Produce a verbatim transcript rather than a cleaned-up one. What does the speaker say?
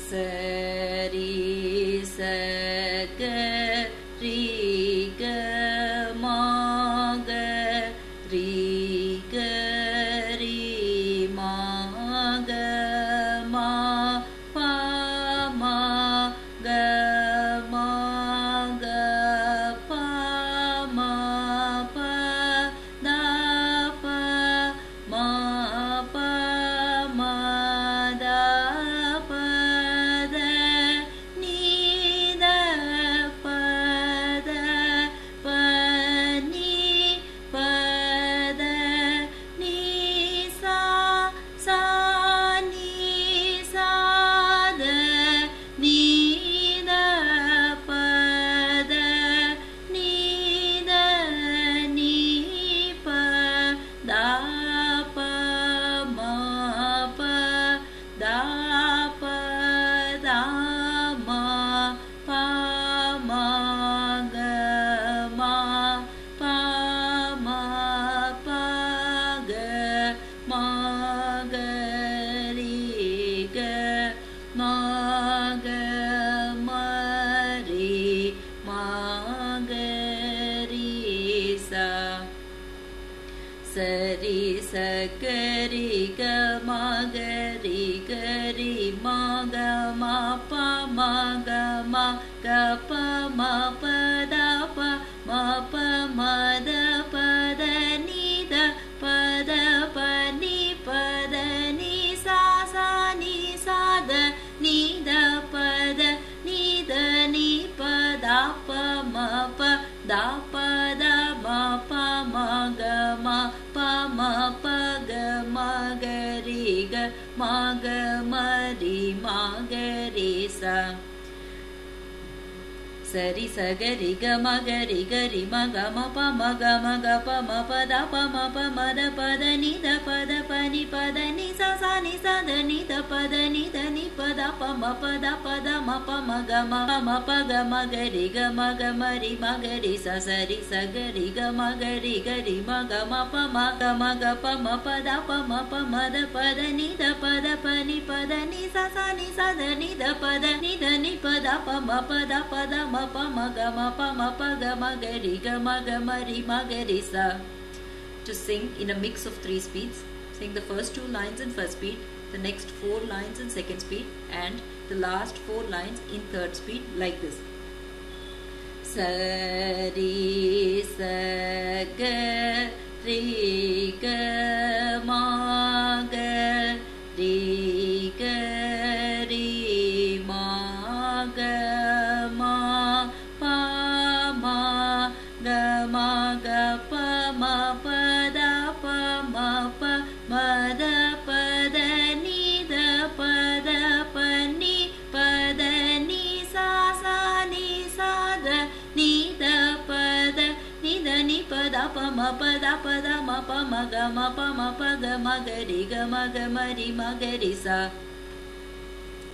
சரி சக ரி க மாக ரி க ரி மாக மா பா மா க மா க பா மா ப தா ப மா ப மா தா ப த நீ த ப த ப நீ ப த நீ சா சா நீ சா த நீ த ப த நீ த நீ ப தா ப மா ப தா ப தா மா பா மா க மா பா மா ப க மா க ரி க மா க ம ரி மா க ரி சா சரி சகரி க மாக ரி க ரி மாக மா ப மாக மா க ப மா ப த ப மா ப மா த ப த நீ த ப த ப நீ ப த நீ சா சா நீ சா த நீ த ப த நீ த நீ ப த ப மா ப த ப த மா ப மா க மா ப மா ப க மா க ரி க மா க ம ரி மா க ரி சா சரி சகரி க மகரி கரி மக ம ப மக மக ப ம ப த ப ம ப ம த ப த நீ த ப த ப நீ ப த நீ சா சா நீ சா த நீ த ப த நீ த நீ ப த ப ம ப த ப த ம ப ம க ம ம ப க ம க ரி க ம க ம ரி ம க ரி சா சரி சகரி க ம க ரி கரி ம க ம ப ம க ம க ப ம ப த ப ம ப ம த ப த நீ த ப த ப நீ ப த நீ சா சா நீ சா த நீ த ப த நீ த நீ ப த ப ம ப த ப த ம ப ம க ம ப ம ப க ம க ரி க ம க ம ரி ம க ரி சா. To sing in a mix of three speeds, sing the first two lines in first speed, the next four lines in second speed, and the last four lines in third speed like this. Sari sa ga ri ga ma ga ri ga ri ma ga ma pa ma ga ma ga pa ma pa da pa ma pa ma da pa da ni da pa da pa ni pa da ni sa sa ni sa da ni da pa da ni da ni pa da pa ma pa da pa da ma pa ma ga ma pa ma pa ga ma ga ri ga ma ga ma ri ma ga ri sa.